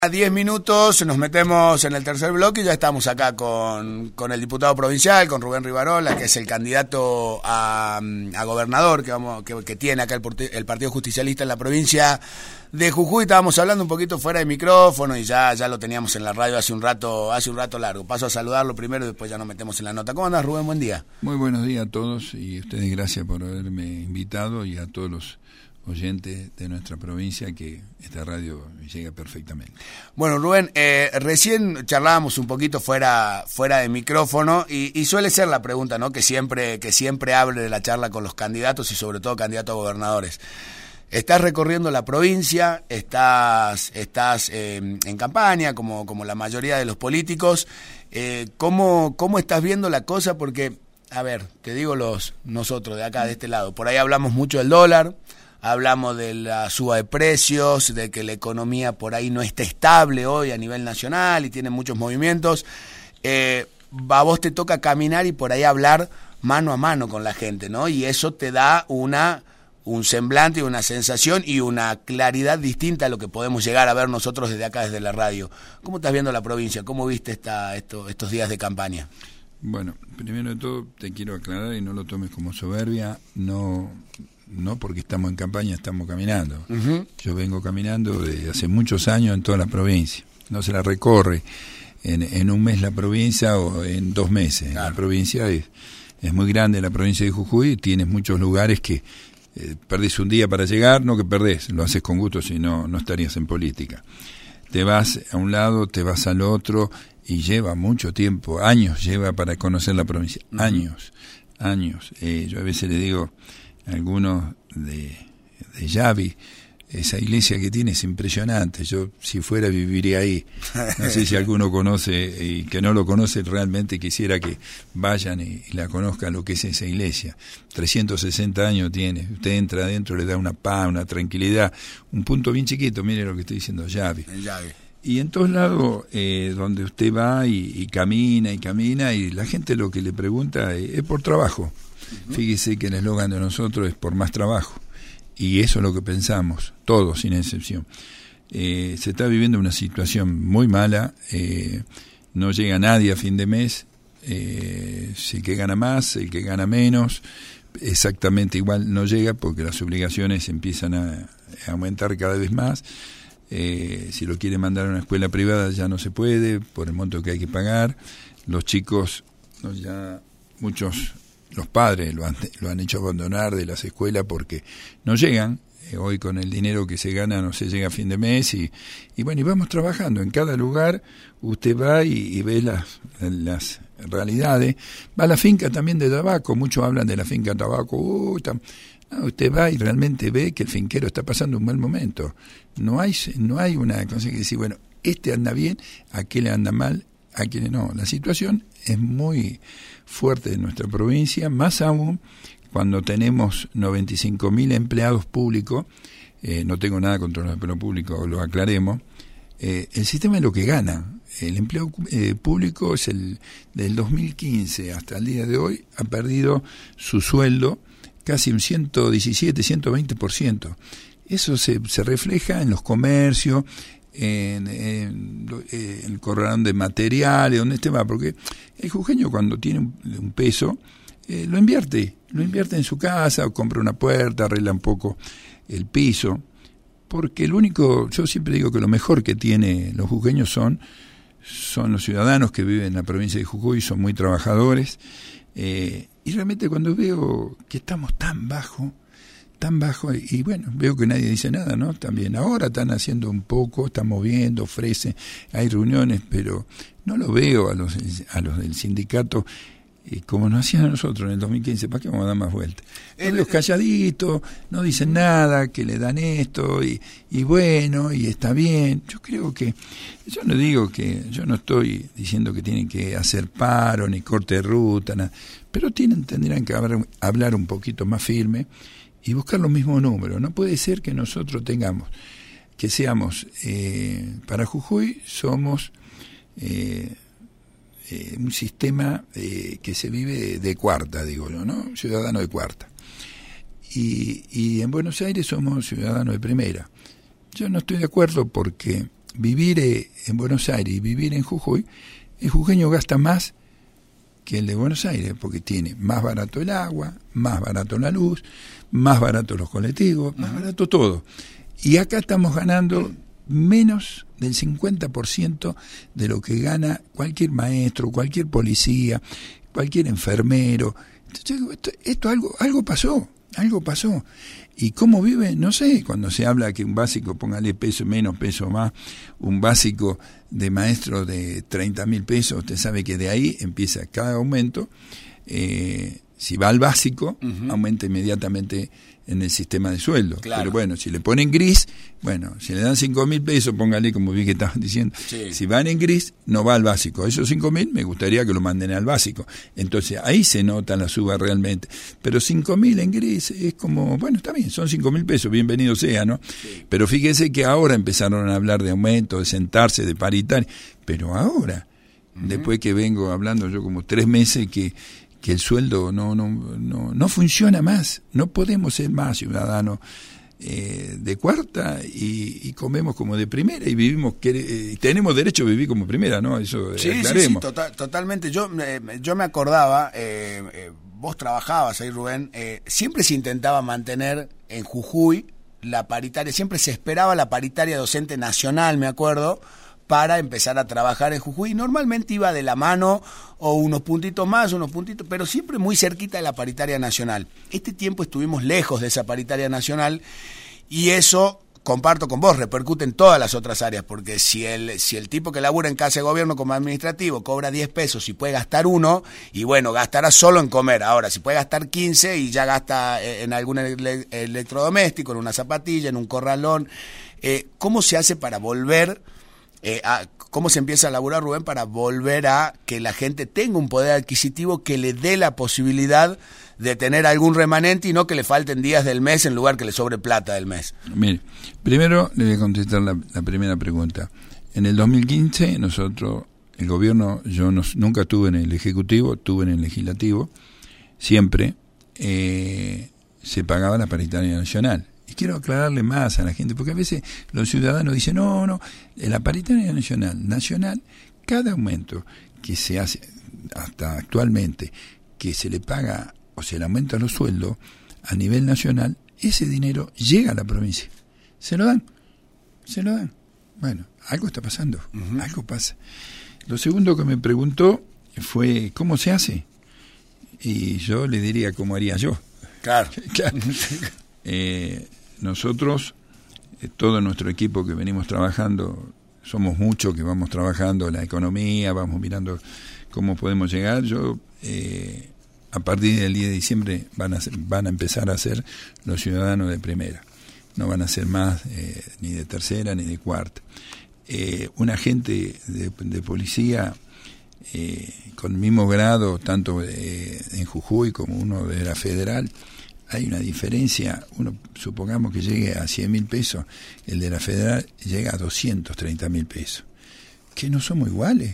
A 10 minutos nos metemos en el tercer bloque y ya estamos acá con el diputado provincial, con Rubén Rivarola, que es el candidato a gobernador que tiene acá el Partido Justicialista en la provincia de Jujuy. Estábamos hablando un poquito fuera de micrófono y ya lo teníamos en la radio hace un rato largo. Paso a saludarlo primero y después ya nos metemos en la nota. ¿Cómo andás, Rubén? Buen día. Muy buenos días a todos y a ustedes gracias por haberme invitado y a todos los oyentes de nuestra provincia, que esta radio llega perfectamente. Bueno, Rubén, recién charlábamos un poquito fuera de micrófono y suele ser la pregunta, ¿no? que siempre abre de la charla con los candidatos y sobre todo candidatos a gobernadores. Estás recorriendo la provincia, estás en campaña como la mayoría de los políticos. ¿Cómo estás viendo la cosa? Porque, a ver, te digo nosotros de acá, de este lado, por ahí hablamos mucho del dólar. Hablamos de la suba de precios, de que la economía por ahí no está estable hoy a nivel nacional y tiene muchos movimientos. A vos te toca caminar y por ahí hablar mano a mano con la gente, ¿no? Y eso te da un semblante y una sensación y una claridad distinta a lo que podemos llegar a ver nosotros desde acá, desde la radio. ¿Cómo estás viendo la provincia? ¿Cómo viste estos días de campaña? Bueno, primero de todo te quiero aclarar y no lo tomes como soberbia, no porque estamos en campaña, estamos caminando. Uh-huh. Yo vengo caminando desde hace muchos años en toda la provincia. No se la recorre en un mes la provincia o en 2 meses. Claro. La provincia es muy grande, la provincia de Jujuy, y tienes muchos lugares que perdés un día para llegar, no que perdés, lo haces con gusto, si no estarías en política. Te vas a un lado, te vas al otro, y lleva mucho tiempo, años lleva para conocer la provincia, uh-huh. años. Yo a veces le digo a algunos de Yavi, esa iglesia que tiene es impresionante, yo si fuera viviría ahí. No sé si alguno conoce y que no lo conoce realmente quisiera que vayan y la conozcan lo que es esa iglesia. 360 años tiene, usted entra adentro, le da una paz, una tranquilidad, un punto bien chiquito, mire lo que estoy diciendo, Yavi. Y en todos lados donde usted va y camina y la gente lo que le pregunta es por trabajo. Uh-huh. Fíjese que el eslogan de nosotros es por más trabajo. Y eso es lo que pensamos, todos sin excepción. Se está viviendo una situación muy mala, no llega nadie a fin de mes, el que gana más, el que gana menos, exactamente igual no llega porque las obligaciones empiezan a aumentar cada vez más. Si lo quiere mandar a una escuela privada ya no se puede por el monto que hay que pagar. Los chicos, muchos, los padres lo han hecho abandonar de las escuelas porque no llegan. Hoy con el dinero que se gana no se llega a fin de mes y bueno, y vamos trabajando. En cada lugar usted va y ve las realidades. Va a la finca también de tabaco, muchos hablan de la finca de tabaco. No, usted va y realmente ve que el finquero está pasando un mal momento. No hay una cosa que decir, bueno, este anda bien, aquel anda mal, aquel no. La situación es muy fuerte en nuestra provincia, más aún cuando tenemos 95.000 empleados públicos. No tengo nada contra los empleados públicos, lo aclaremos. El sistema es lo que gana. El empleo público es del 2015 hasta el día de hoy ha perdido su sueldo casi un 117, 120%. Eso se refleja en los comercios, en el corralón de materiales, donde este va, porque el jujeño cuando tiene un peso, lo invierte en su casa, o compra una puerta, arregla un poco el piso, porque yo siempre digo que lo mejor que tiene los jujeños son los ciudadanos que viven en la provincia de Jujuy, son muy trabajadores, y realmente cuando veo que estamos tan bajo, y bueno, veo que nadie dice nada, ¿no? También ahora están haciendo un poco, están moviendo, ofrecen, hay reuniones, pero no lo veo a los del sindicato como nos hacían a nosotros en el 2015, ¿para qué vamos a dar más vueltas? Los calladitos, no dicen nada, que le dan esto, y bueno, y está bien. Yo creo que, yo no estoy diciendo que tienen que hacer paro, ni corte de ruta, nada, pero tendrían que hablar un poquito más firme y buscar los mismos números. No puede ser que nosotros seamos, para Jujuy somos un sistema que se vive de cuarta, digo yo, ¿no? Ciudadano de cuarta. Y en Buenos Aires somos ciudadanos de primera. Yo no estoy de acuerdo porque vivir en Buenos Aires y vivir en Jujuy, el jujeño gasta más que el de Buenos Aires, porque tiene más barato el agua, más barato la luz, más barato los colectivos, más barato todo. Y acá estamos ganando menos del 50% de lo que gana cualquier maestro, cualquier policía, cualquier enfermero. Entonces, esto algo pasó. ¿Y cómo vive? No sé, cuando se habla que un básico, póngale peso menos, peso más, un básico de maestro de 30.000 pesos, usted sabe que de ahí empieza cada aumento. Si va al básico, aumenta inmediatamente en el sistema de sueldo. Claro. Pero bueno, si le ponen gris, bueno, si le dan 5.000 pesos, póngale, como vi que estaban diciendo, sí. Si van en gris, no va al básico. Esos 5.000 me gustaría que lo manden al básico. Entonces ahí se nota la suba realmente. Pero 5.000 en gris es como, bueno, está bien, son 5.000 pesos, bienvenido sea, ¿no? Sí. Pero fíjese que ahora empezaron a hablar de aumento, de sentarse, de paritaria. Pero ahora, después que vengo hablando yo como 3 meses que el sueldo no funciona más. No podemos ser más ciudadanos de cuarta y comemos como de primera y vivimos tenemos derecho a vivir como primera, ¿no? Eso aclaremos. Sí, totalmente. Yo me acordaba, vos trabajabas ahí, Rubén, siempre se intentaba mantener en Jujuy la paritaria, siempre se esperaba la paritaria docente nacional, me acuerdo, para empezar a trabajar en Jujuy. Normalmente iba de la mano o unos puntitos más, unos puntitos, pero siempre muy cerquita de la paritaria nacional. Este tiempo estuvimos lejos de esa paritaria nacional y eso, comparto con vos, repercute en todas las otras áreas, porque si el tipo que labura en casa de gobierno como administrativo cobra 10 pesos y puede gastar 1, y bueno, gastará solo en comer. Ahora, si puede gastar 15 y ya gasta en algún electrodoméstico, en una zapatilla, en un corralón, ¿cómo se hace para volver cómo se empieza a laburar, Rubén, para volver a que la gente tenga un poder adquisitivo que le dé la posibilidad de tener algún remanente y no que le falten días del mes en lugar que le sobre plata del mes? Mire, primero le voy a contestar la primera pregunta. En el 2015 nosotros, el gobierno, yo nunca estuve en el Ejecutivo, estuve en el Legislativo, siempre se pagaba la paritaria nacional. Y quiero aclararle más a la gente, porque a veces los ciudadanos dicen, no, la paritaria nacional, cada aumento que se hace hasta actualmente, que se le paga o se le aumenta los sueldos a nivel nacional, ese dinero llega a la provincia. Se lo dan. Bueno, algo está pasando, algo pasa. Lo segundo que me preguntó fue, ¿cómo se hace? Y yo le diría, ¿cómo haría yo? Claro. Nosotros, todo nuestro equipo que venimos trabajando, somos muchos que vamos trabajando la economía, vamos mirando cómo podemos llegar. Yo, a partir del 10 de diciembre, van a empezar a ser los ciudadanos de primera. No van a ser más ni de tercera ni de cuarta. Un agente de policía con el mismo grado, tanto en Jujuy como uno de la federal, hay una diferencia. Uno, supongamos que llegue a 100.000 pesos, el de la federal llega a 230.000 pesos. ¿Que no somos iguales?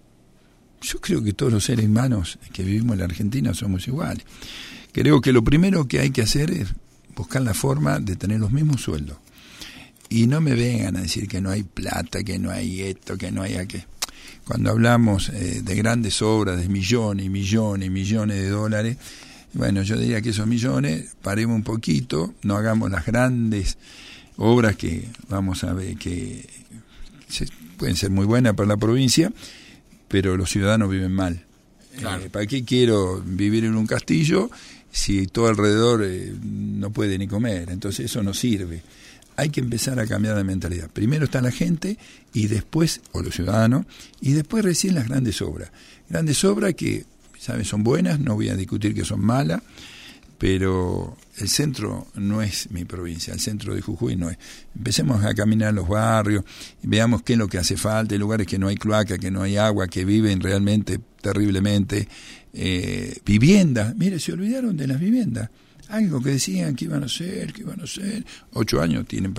Yo creo que todos los seres humanos que vivimos en la Argentina somos iguales. Creo que lo primero que hay que hacer es buscar la forma de tener los mismos sueldos. Y no me vengan a decir que no hay plata, que no hay esto, que no hay aquello. Cuando hablamos de grandes obras, de millones y millones y millones de dólares, bueno, yo diría que esos millones, paremos un poquito, no hagamos las grandes obras que vamos a ver que pueden ser muy buenas para la provincia, pero los ciudadanos viven mal. Claro. ¿Para qué quiero vivir en un castillo si todo alrededor no puede ni comer? Entonces eso no sirve. Hay que empezar a cambiar la mentalidad. Primero está la gente y después, o los ciudadanos, y después recién las grandes obras. Grandes obras que, ¿sabes? Son buenas, no voy a discutir que son malas, pero el centro no es mi provincia, el centro de Jujuy no es. Empecemos a caminar los barrios, veamos qué es lo que hace falta, hay lugares que no hay cloaca, que no hay agua, que viven realmente terriblemente. Viviendas, mire, se olvidaron de las viviendas. Algo que decían que iban a hacer, 8 años tienen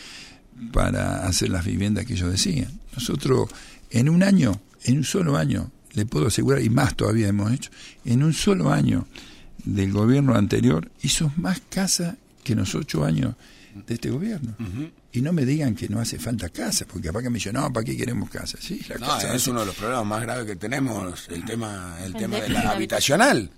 para hacer las viviendas que ellos decían. Nosotros en un solo año, le puedo asegurar, y más todavía hemos hecho, en un solo año del gobierno anterior hizo más casas que en los 8 años de este gobierno. Y no me digan que no hace falta casa, porque capaz que me dicen, no, ¿para qué queremos casa? Sí, la casa es uno de los problemas más graves que tenemos, el tema de la habitacional.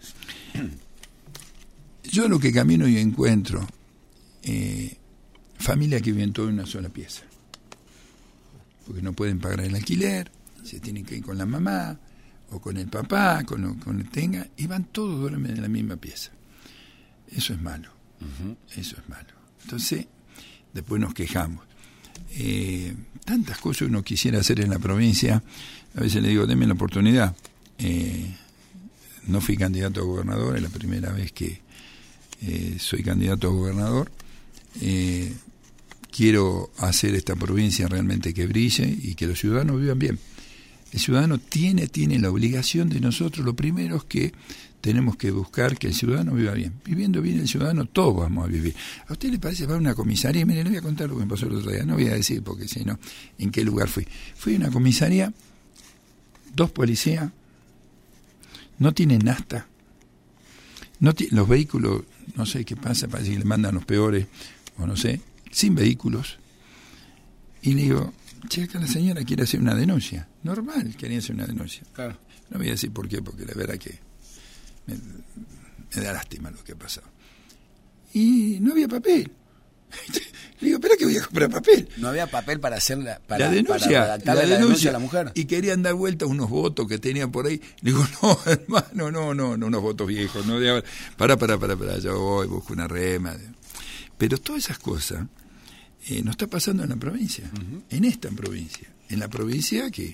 Yo lo que camino y encuentro, familias que viven todo en una sola pieza, porque no pueden pagar el alquiler, se tienen que ir con la mamá, o con el papá, con el que tenga, y van todos duermen en la misma pieza. Eso es malo. Eso es malo. Entonces, después nos quejamos. Tantas cosas uno quisiera hacer en la provincia. A veces le digo, denme la oportunidad. No fui candidato a gobernador, es la primera vez que soy candidato a gobernador. Quiero hacer esta provincia realmente que brille y que los ciudadanos vivan bien. El ciudadano tiene la obligación de nosotros, lo primero es que tenemos que buscar que el ciudadano viva bien. Viviendo bien el ciudadano, todos vamos a vivir. ¿A usted le parece va a una comisaría? Mire, le voy a contar lo que me pasó el otro día. No voy a decir porque si no, ¿en qué lugar fui? Fui a una comisaría, 2 policías, no tienen nafta, los vehículos, no sé qué pasa, parece que le mandan los peores, o no sé, sin vehículos. Y le digo, che, acá la señora quiere hacer una denuncia. Normal, quería hacer una denuncia. Claro. No voy a decir por qué, porque la verdad que me da lástima lo que ha pasado. Y no había papel. Le digo, ¿pero qué voy a comprar papel? No había papel para hacer la denuncia, para la denuncia a la mujer. Y querían dar vuelta unos votos que tenían por ahí. Le digo, no, hermano, no, unos votos viejos. No, para, yo voy, busco una rema. Pero todas esas cosas no está pasando en la provincia, en esta provincia. En la provincia que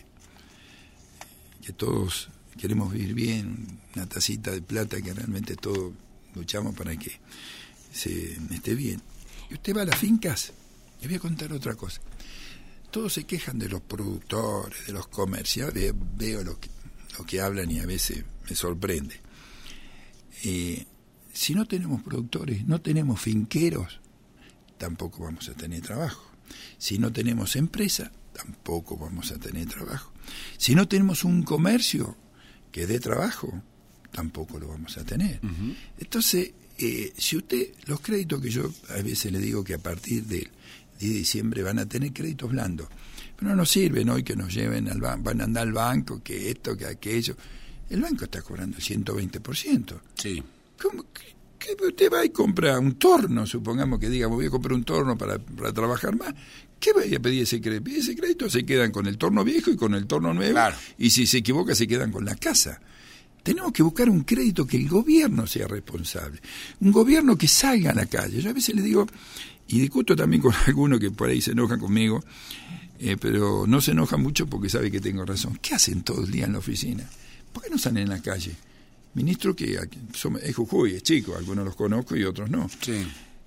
todos queremos vivir bien, una tacita de plata que realmente todos luchamos para que se esté bien. Y usted va a las fincas, le voy a contar otra cosa. Todos se quejan de los productores, de los comerciales, veo lo que hablan y a veces me sorprende. Si no tenemos productores, no tenemos finqueros, tampoco vamos a tener trabajo. Si no tenemos empresa, tampoco vamos a tener trabajo. Si no tenemos un comercio que dé trabajo, tampoco lo vamos a tener. Entonces, si usted, los créditos que yo a veces le digo que a partir del 10 de diciembre van a tener créditos blandos, pero no nos sirven hoy que nos lleven al banco, van a andar al banco, que esto, que aquello. El banco está cobrando 120%. Sí. ¿Cómo que usted va y compra un torno, supongamos que diga, voy a comprar un torno para trabajar más? ¿Qué va a pedir ese crédito? Ese crédito se quedan con el torno viejo y con el torno nuevo, claro. Y si se equivoca se quedan con la casa. Tenemos que buscar un crédito que el gobierno sea responsable, un gobierno que salga a la calle. Yo a veces le digo, y discuto también con algunos que por ahí se enojan conmigo, pero no se enojan mucho porque sabe que tengo razón. ¿Qué hacen todo el día en la oficina? ¿Por qué no salen en la calle? Ministro que es Jujuy, es chico, algunos los conozco y otros no. Sí.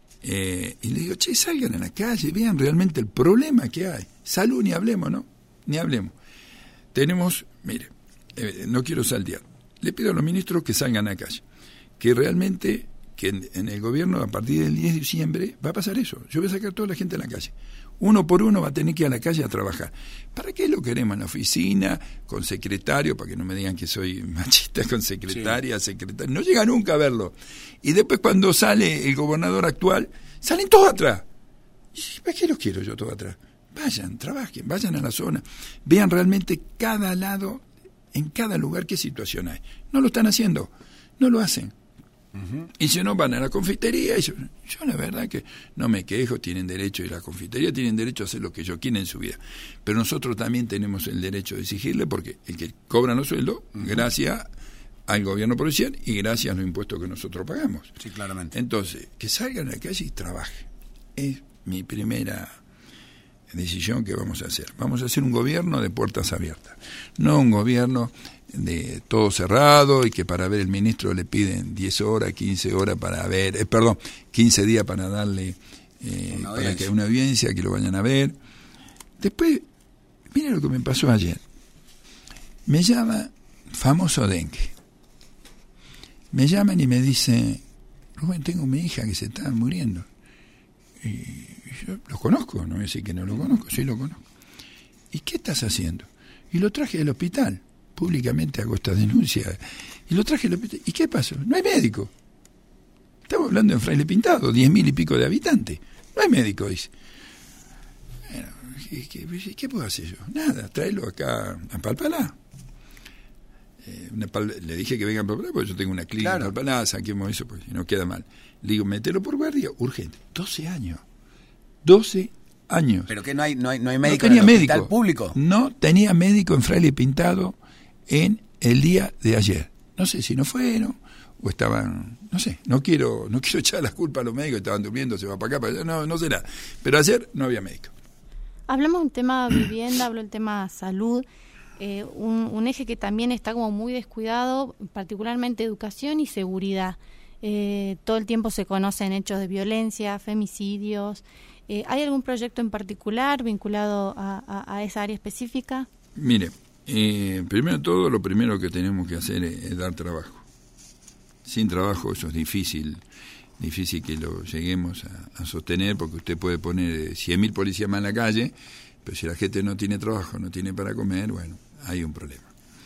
Y le digo, che, salgan a la calle, vean realmente el problema que hay. Salud, ni hablemos, ¿no? Ni hablemos. Tenemos, mire, no quiero saltear. Le pido a los ministros que salgan a la calle. Que realmente, que en el gobierno, a partir del 10 de diciembre, va a pasar eso. Yo voy a sacar a toda la gente a la calle. Uno por uno va a tener que ir a la calle a trabajar. ¿Para qué lo queremos en la oficina, con secretario? Para que no me digan que soy machista, con secretaria, sí. Secretario. No llega nunca a verlo. Y después cuando sale el gobernador actual, salen todos atrás. ¿Para qué los quiero yo todos atrás? Vayan, trabajen, vayan a la zona. Vean realmente cada lado, en cada lugar, qué situación hay. No lo están haciendo, no lo hacen. Y si no, van a la confitería. Y yo la verdad que no me quejo, tienen derecho, y la confitería tienen derecho a hacer lo que ellos quieren en su vida. Pero nosotros también tenemos el derecho de exigirle, porque el que cobra los sueldos, gracias al gobierno provincial y gracias a los impuestos que nosotros pagamos. Sí, claramente. Entonces, que salgan a la calle y trabajen. Es mi primera decisión que vamos a hacer. Vamos a hacer un gobierno de puertas abiertas, no un gobierno de todo cerrado y que para ver el ministro le piden 10 horas, 15 horas para ver, 15 días para darle para que una audiencia, que lo vayan a ver. Después, miren lo que me pasó ayer. Me llama famoso dengue. Me llaman y me dicen, Rubén, tengo mi hija que se está muriendo. Y yo lo conozco, no voy a decir que no lo conozco, sí lo conozco. ¿Y qué estás haciendo? Y lo traje del hospital. Públicamente hago esta denuncia. Y lo traje al hospital. ¿Y qué pasó? No hay médico. Estamos hablando en Fraile Pintado, 10.000 y pico de habitantes. No hay médico, dice. Bueno, ¿qué puedo hacer yo? Nada, tráelo acá a Palpalá. Le dije que venga a Palpalá porque yo tengo una clínica en Palpalá, saquemos eso porque si no queda mal. Le digo, mételo por guardia, urgente. 12 años. ¿Pero que no hay médico en el hospital médico público? No tenía médico en Fraile Pintado en el día de ayer. No sé si no fueron o estaban, no sé, no quiero echar la culpa a los médicos, estaban durmiendo, se va para acá, para allá, no será. Pero ayer no había médico. Hablamos del tema vivienda, hablo del tema salud, un eje que también está como muy descuidado, particularmente educación y seguridad. Todo el tiempo se conocen hechos de violencia, femicidios. ¿Hay algún proyecto en particular vinculado a esa área específica? Mire, primero de todo, lo primero que tenemos que hacer es dar trabajo. Sin trabajo eso es difícil que lo lleguemos a sostener, porque usted puede poner 100.000 policías más en la calle, pero si la gente no tiene trabajo, no tiene para comer, bueno, hay un problema.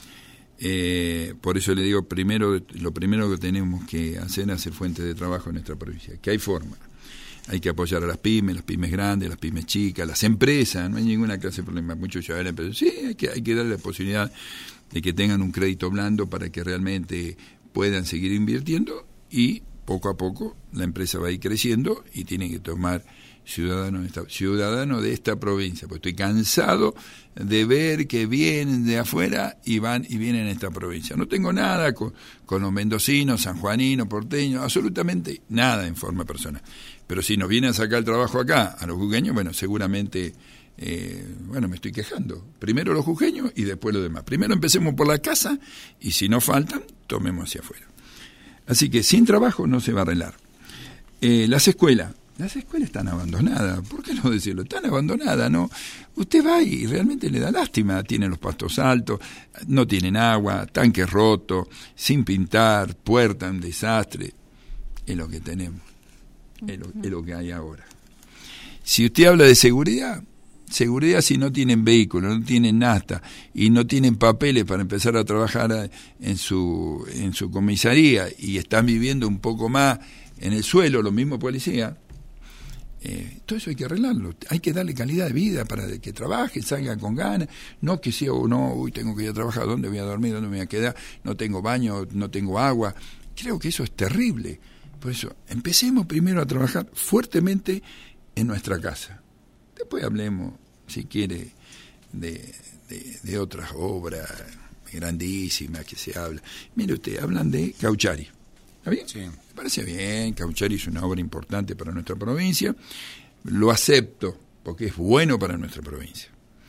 Por eso le digo, lo primero que tenemos que hacer es hacer fuentes de trabajo en nuestra provincia, que hay forma. Hay que apoyar a las pymes grandes, las pymes chicas, las empresas, no hay ninguna clase de problema. Muchos ya ven, pero sí, hay que darle la posibilidad de que tengan un crédito blando para que realmente puedan seguir invirtiendo y poco a poco la empresa va a ir creciendo y tiene que tomar ciudadano de esta provincia, porque estoy cansado de ver que vienen de afuera y vienen a esta provincia. No tengo nada con los mendocinos, sanjuaninos, porteños, absolutamente nada en forma personal. Pero si nos vienen a sacar el trabajo acá, a los jujeños, bueno, seguramente, me estoy quejando. Primero los jujeños y después los demás. Primero empecemos por la casa y si no faltan, tomemos hacia afuera. Así que sin trabajo no se va a arreglar. Las escuelas están abandonadas. ¿Por qué no decirlo? Están abandonadas, ¿no? Usted va y realmente le da lástima. Tienen los pastos altos, no tienen agua, tanques rotos, sin pintar, puerta, un desastre. Es lo que tenemos. Es lo que hay ahora. Si usted habla de seguridad si no tienen vehículos, no tienen nafta y no tienen papeles para empezar a trabajar en su comisaría y están viviendo un poco más en el suelo, los mismos policías, todo eso hay que arreglarlo. Hay que darle calidad de vida para que trabajen, salgan con ganas, no que sea tengo que ir a trabajar, ¿dónde voy a dormir? ¿Dónde me voy a quedar? No tengo baño, no tengo agua. Creo que eso es terrible. Por eso, empecemos primero a trabajar fuertemente en nuestra casa. Después hablemos, si quiere, de otras obras grandísimas que se habla. Mire usted, hablan de Cauchari. ¿Está bien? Sí. Me parece bien, Cauchari es una obra importante para nuestra provincia. Lo acepto, porque es bueno para nuestra provincia.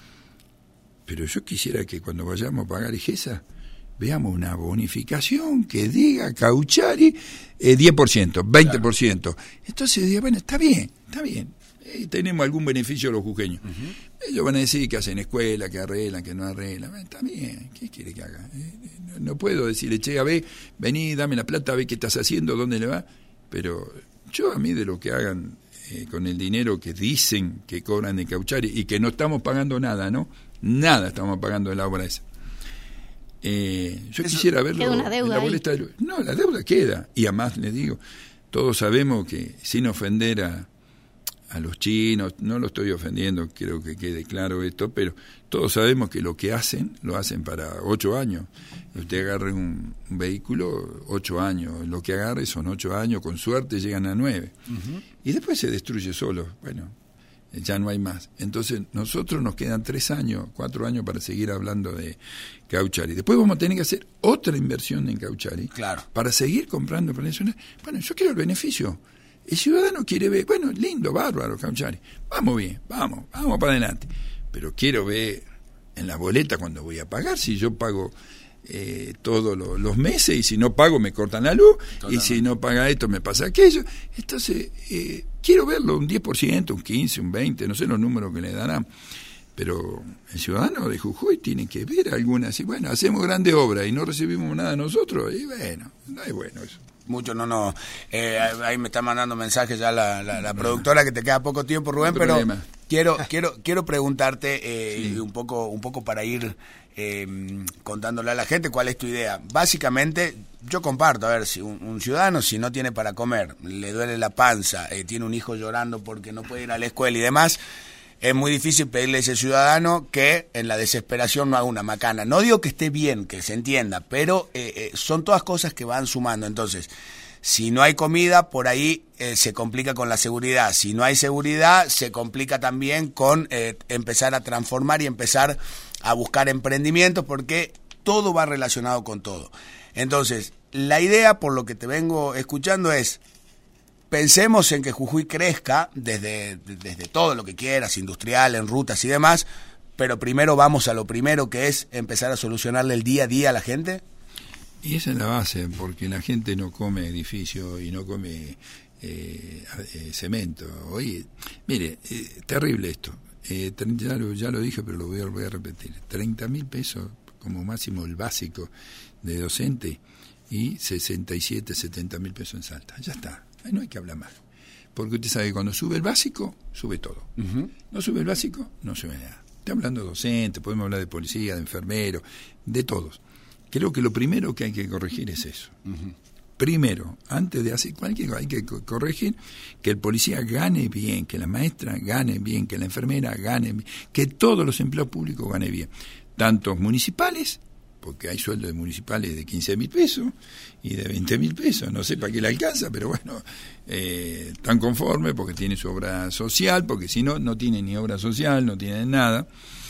Pero yo quisiera que cuando vayamos a pagar IGESA, veamos una bonificación que diga Cauchari 10%, 20%. Claro. Entonces diga, bueno, está bien. Tenemos algún beneficio los jujeños. Uh-huh. Ellos van a decir que hacen escuela, que arreglan, que no arreglan. Está bien, ¿qué quiere que haga? No puedo decirle, che, a ver, vení, dame la plata, a ver qué estás haciendo, dónde le va. Pero yo a mí de lo que hagan con el dinero que dicen que cobran de Cauchari y que no estamos pagando nada, ¿no? Nada estamos pagando de la obra esa. Yo quisiera verlo. Queda una deuda en la boleta ahí. No, la deuda queda. Y además les digo, todos sabemos que, sin ofender a los chinos, no lo estoy ofendiendo, quiero que quede claro esto, pero todos sabemos que lo que hacen, lo hacen para 8 años. Usted agarre un vehículo, 8 años, lo que agarre son 8 años, con suerte llegan a 9. Uh-huh. Y después se destruye solo, bueno, ya no hay más. Entonces nosotros nos quedan 3 años, 4 años para seguir hablando de Cauchari. Después vamos a tener que hacer otra inversión en Cauchari, claro, para seguir comprando pensiones. Bueno, yo quiero el beneficio. El ciudadano quiere ver, bueno, lindo, bárbaro, Cauchari. Vamos bien, vamos para adelante. Pero quiero ver en la boleta cuando voy a pagar, si yo pago todos los meses y si no pago me cortan la luz. Totalmente. Y si no paga esto me pasa aquello. Entonces, quiero verlo un 10%, un 15%, un 20%, no sé los números que le darán. Pero el ciudadano de Jujuy tiene que ver algunas. Y bueno, hacemos grandes obras y no recibimos nada nosotros. Y bueno, no es bueno eso. Mucho no. Ahí me está mandando mensajes ya la productora que te queda poco tiempo, Rubén, pero Quiero preguntarte sí. un poco para ir contándole a la gente cuál es tu idea. Básicamente, yo comparto, a ver, si un ciudadano, si no tiene para comer, le duele la panza, tiene un hijo llorando porque no puede ir a la escuela y demás, es muy difícil pedirle a ese ciudadano que en la desesperación no haga una macana. No digo que esté bien, que se entienda, pero son todas cosas que van sumando. Entonces, si no hay comida, por ahí se complica con la seguridad. Si no hay seguridad, se complica también con empezar a transformar y empezar a buscar emprendimientos, porque todo va relacionado con todo. Entonces, la idea, por lo que te vengo escuchando, es: pensemos en que Jujuy crezca desde todo lo que quieras, industrial, en rutas y demás, pero primero vamos a lo primero, que es empezar a solucionarle el día a día a la gente. Y esa es la base, porque la gente no come edificio y no come cemento. Oye, mire, terrible esto. Ya lo dije, pero lo voy a repetir. 30.000 pesos como máximo el básico de docente y 67, 70.000 pesos en Salta. Ya está. No hay que hablar más, porque usted sabe que cuando sube el básico, sube todo. No sube el básico, no sube nada. Estoy hablando de docentes, podemos hablar de policía, de enfermeros, de todos. Creo que lo primero que hay que corregir es eso. Primero, antes de hacer cualquier cosa, hay que corregir que el policía gane bien, que la maestra gane bien, que la enfermera gane bien, que todos los empleados públicos ganen bien, tanto municipales, porque hay sueldos de municipales de 15.000 pesos y de 20.000 pesos, no sé para qué le alcanza, pero bueno, están conformes porque tiene su obra social, porque si no, no tiene ni obra social, no tiene nada.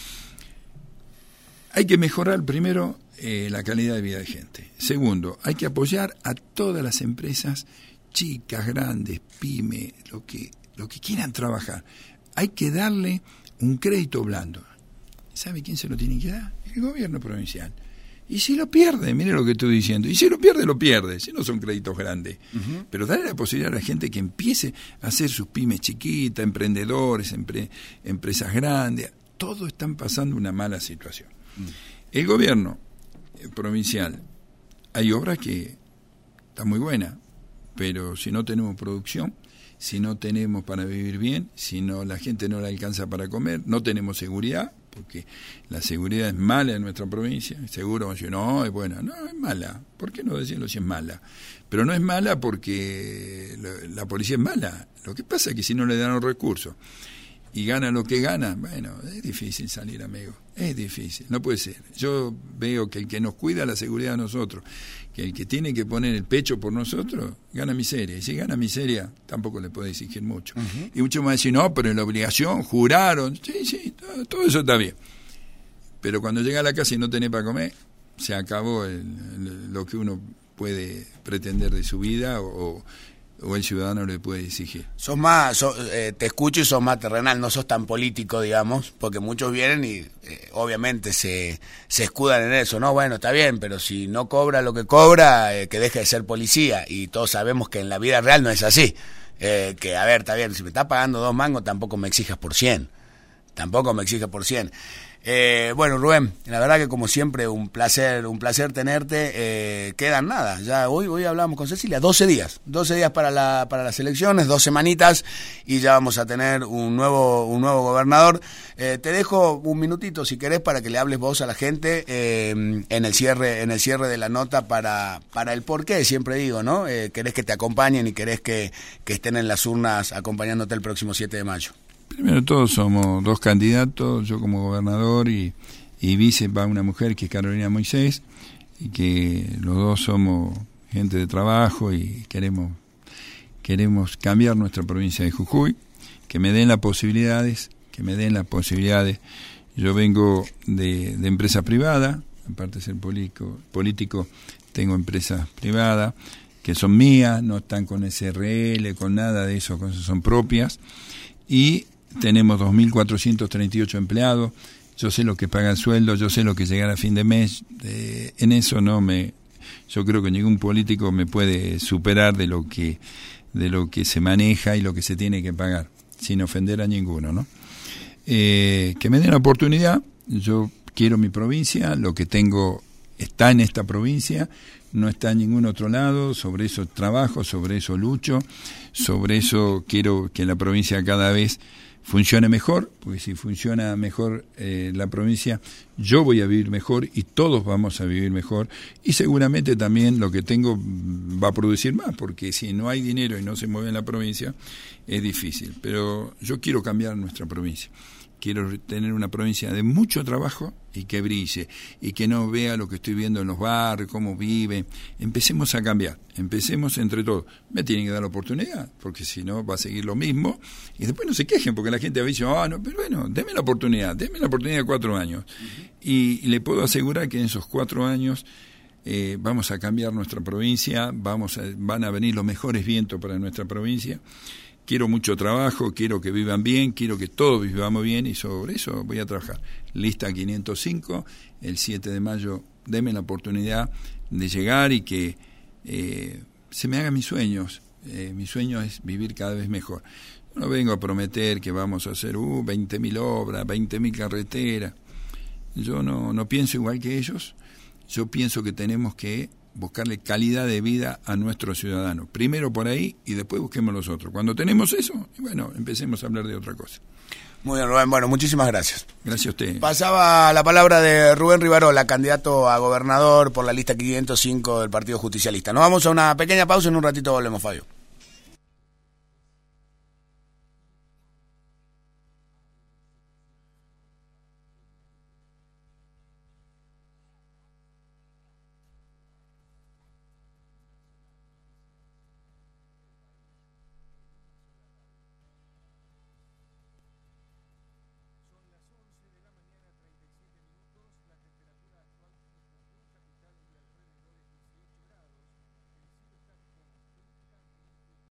Hay que mejorar primero la calidad de vida de gente. Segundo, hay que apoyar a todas las empresas, chicas, grandes, pyme, lo que quieran trabajar. Hay que darle un crédito blando. ¿Sabe quién se lo tiene que dar? El gobierno provincial. Y si lo pierde, mire lo que estoy diciendo, y si lo pierde, si no son créditos grandes. Pero darle la posibilidad a la gente que empiece a hacer sus pymes chiquitas, emprendedores, empresas grandes. Todos están pasando una mala situación. El gobierno provincial, hay obras que están muy buenas, pero si no tenemos producción, si no tenemos para vivir bien, si no la gente no le alcanza para comer, no tenemos seguridad, porque la seguridad es mala en nuestra provincia. Seguro van a decir, no, es buena. No, es mala. ¿Por qué no decirlo si es mala? Pero no es mala porque la policía es mala. Lo que pasa es que si no le dan los recursos y gana lo que gana, bueno, es difícil salir, amigo. Es difícil, no puede ser. Yo veo que el que nos cuida la seguridad de nosotros, que el que tiene que poner el pecho por nosotros, gana miseria. Y si gana miseria, tampoco le puede exigir mucho. Y muchos me dicen, no, pero en la obligación, juraron. Sí, todo eso está bien. Pero cuando llega a la casa y no tiene para comer, se acabó lo que uno puede pretender de su vida o el ciudadano le puede exigir. Te escucho y sos más terrenal, no sos tan político, digamos, porque muchos vienen y obviamente se escudan en eso, ¿no? Bueno, está bien, pero si no cobra lo que cobra, que deje de ser policía, y todos sabemos que en la vida real no es así, que a ver, está bien, si me está pagando 2 mangos, tampoco me exijas por 100. Bueno, Rubén, la verdad que como siempre un placer tenerte. Quedan nada, ya hoy hablamos con Cecilia, 12 días para las elecciones, 2 semanitas y ya vamos a tener un nuevo gobernador. Te dejo un minutito si querés para que le hables vos a la gente en el cierre de la nota para el porqué, siempre digo, ¿no? Querés que te acompañen y querés que estén en las urnas acompañándote el próximo 7 de mayo. Primero todos somos 2 candidatos, yo como gobernador y vice va una mujer que es Carolina Moisés, y que los dos somos gente de trabajo y queremos cambiar nuestra provincia de Jujuy, que me den las posibilidades. Yo vengo de empresa privada, aparte de ser político, tengo empresas privadas que son mías, no están con SRL, con nada de eso, cosas son propias, y tenemos 2.438 empleados. Yo sé lo que paga el sueldo, yo sé lo que llegar a fin de mes. En eso yo creo que ningún político me puede superar de lo que se maneja y lo que se tiene que pagar, sin ofender a ninguno, ¿no? Que me den la oportunidad. Yo quiero mi provincia, lo que tengo está en esta provincia, no está en ningún otro lado. Sobre eso trabajo, sobre eso lucho, sobre eso quiero que la provincia cada vez funcione mejor, porque si funciona mejor la provincia, yo voy a vivir mejor y todos vamos a vivir mejor, y seguramente también lo que tengo va a producir más, porque si no hay dinero y no se mueve en la provincia, es difícil. Pero yo quiero cambiar nuestra provincia. Quiero tener una provincia de mucho trabajo y que brille, y que no vea lo que estoy viendo en los barrios, cómo vive. Empecemos a cambiar, empecemos entre todos. Me tienen que dar la oportunidad, porque si no va a seguir lo mismo, y después no se quejen, porque la gente ha dicho, no, pero bueno, déme la oportunidad de 4 años. Y le puedo asegurar que en esos 4 años vamos a cambiar nuestra provincia, van a venir los mejores vientos para nuestra provincia. Quiero mucho trabajo, quiero que vivan bien, quiero que todos vivamos bien, y sobre eso voy a trabajar. Lista 505, el 7 de mayo, denme la oportunidad de llegar y que se me hagan mis sueños. Mi sueño es vivir cada vez mejor. No vengo a prometer que vamos a hacer 20.000 obras, 20.000 carreteras. Yo no pienso igual que ellos. Yo pienso que tenemos que buscarle calidad de vida a nuestros ciudadanos. Primero por ahí y después busquemos los otros. Cuando tenemos eso, bueno, empecemos a hablar de otra cosa. Muy bien, Rubén. Bueno, muchísimas gracias. Gracias a usted. Pasaba la palabra de Rubén Rivarola, candidato a gobernador por la lista 505 del Partido Justicialista. Nos vamos a una pequeña pausa y en un ratito volvemos, Fabio.